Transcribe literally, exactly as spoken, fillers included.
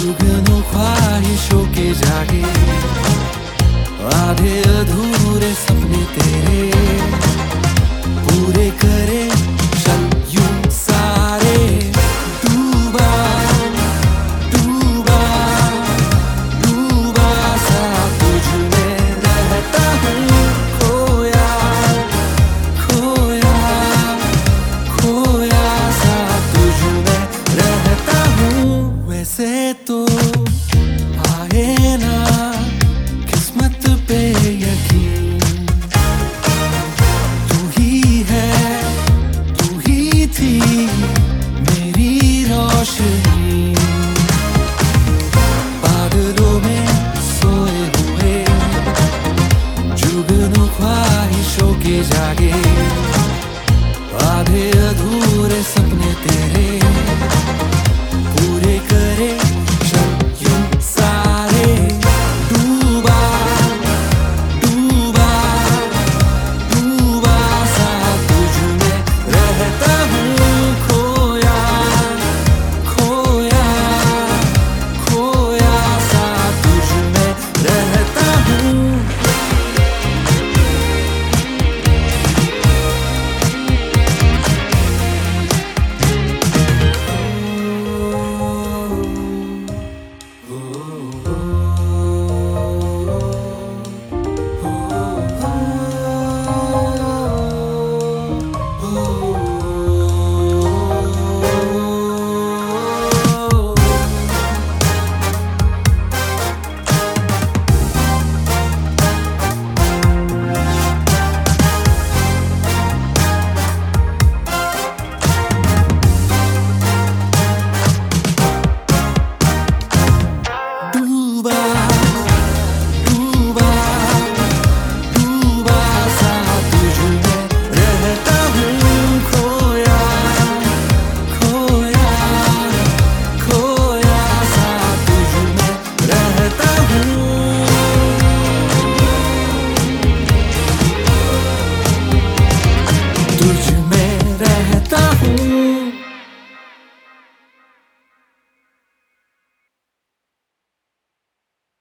जुगनू ख्वाहिशों के जागे, आधे अधूरे सपने तेरे पूरे करे चल यूं सारे। डूबा डूबा डूबा सा तुझ में रहता हूँ, खोया खोया खोया सा तुझ में रहता हूँ। वैसे तो आए